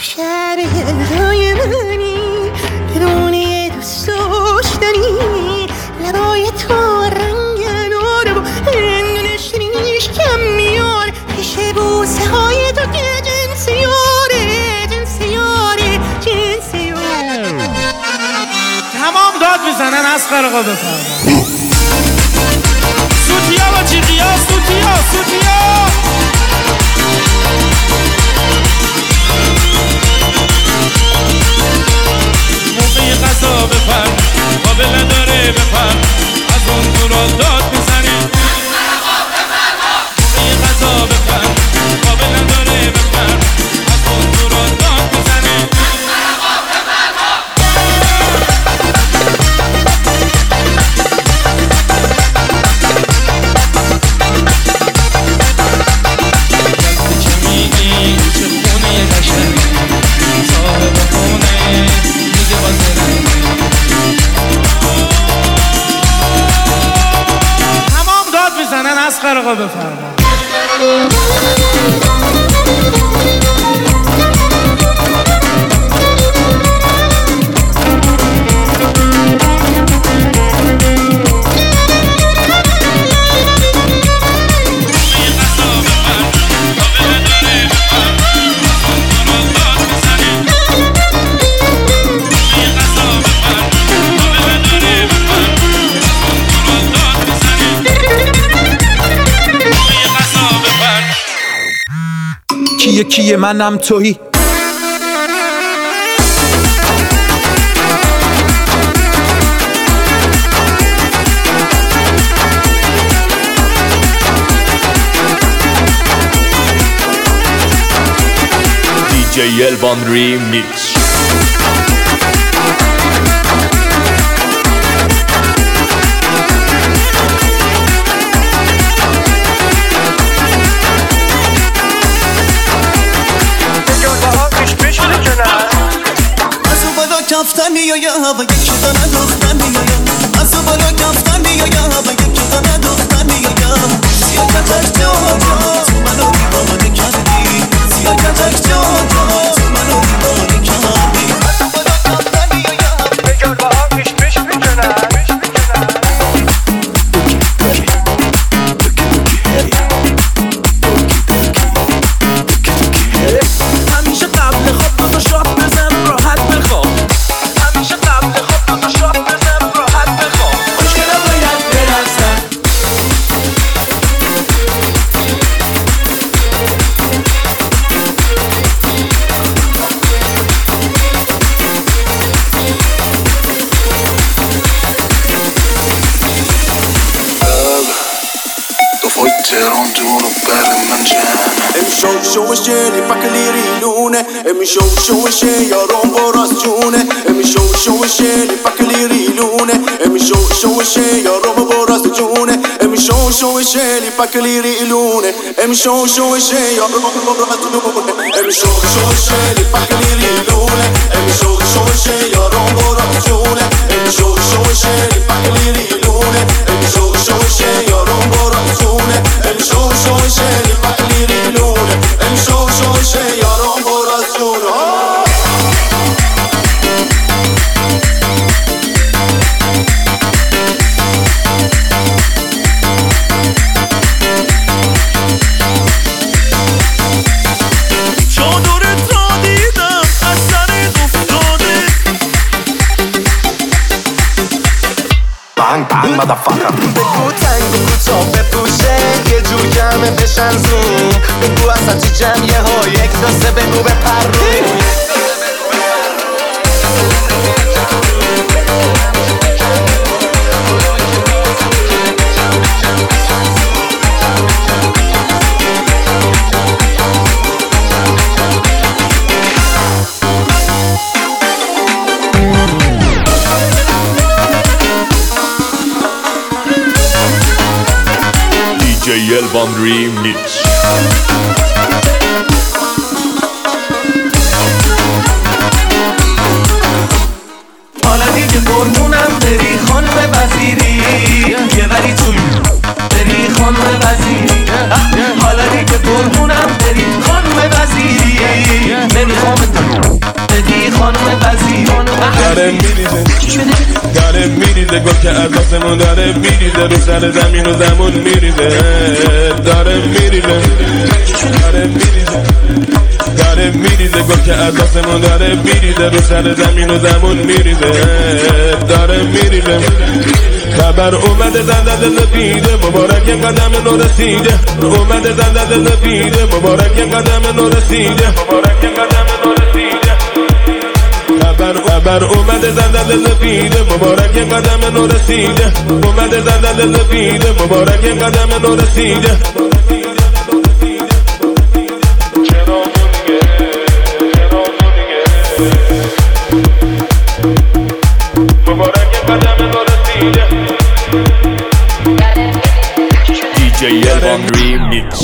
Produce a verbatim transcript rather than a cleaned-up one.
شهر هلای منی، درونه دوست داشتنی، لبای تو رنگ ناره و هندونش ریش کم میاره، پیش بوسه های تو که جنس یاره، جنس یاره، جنس یاره. تمام داد میزنن از خرقا بفرما سوتیا و چیقیا، سوتیا سوتیا موقع غذا بپر قابل نداره بپر از اون دورا داد میزنی موقع غذا بپر قابل نداره بپر از اون دورا داد میزنی از خرقا بفرما کیه کیه منم تویی دی جی الوان ریمیکس کفتن میایم و یکی دانه دختن میایم از اون بالا کفتن میایم و یکی دانه دختن میایم سیاکتک جا جا تو منو دیوانه کردی سیاکتک جا جا تو منو دیوانه کردی از اون بالا کفتن میایم بگار با هم پیش پیش میکنن همیشه قبل خواب دو تا شات بزن راحت بخواب شو شلی پکلی ریلونه امی شو شو شی یارم براس جونه امی شو شو شلی پکلی ریلونه امی شو شو شی یارم براس جونه امی شو شو شلی پکلی ریلونه امی شو شو شی یارم براس جونه امی شو شو شلی پکلی ریلونه امی شو شو شی یارم براس جونه امی شو شو شلی پکلی ریلونه امی شو شو شی یارم براس جونه امی شو شو شلی پکلی ریلونه امی شو شو شی یارم براس جونه بگو تنگ بگو تا بپوشه یه جور گرمه بشن زون بگو اصلا چی جمعیه ها یک داسته بگو بپر روی دی جی الوان ریمیکس حالا دیگه قربونم بری خانم وزیری یه وری توی بری خانم وزیری حالا دیگه قربونم بری خانم وزیری نمیخوام میریزه گل که از آسمون داره میریزه رو سر زمین و زمون میریزه داره میریزه داره میریزه داره میریزه گل که از آسمون داره میریزه رو سر زمین و زمون میریزه داره میریزه خبر اومده زنده دل پیده مبارک قدم نو رسیده اومده زنده دل پیده مبارک قدم نو رسیده مبارک قدم نو رسیده خبر خبر اومده زنده دل پیده مبارک قدم نو رسیده اومده زنده دل پیده مبارک قدم نو رسیده D J Elvan Remix.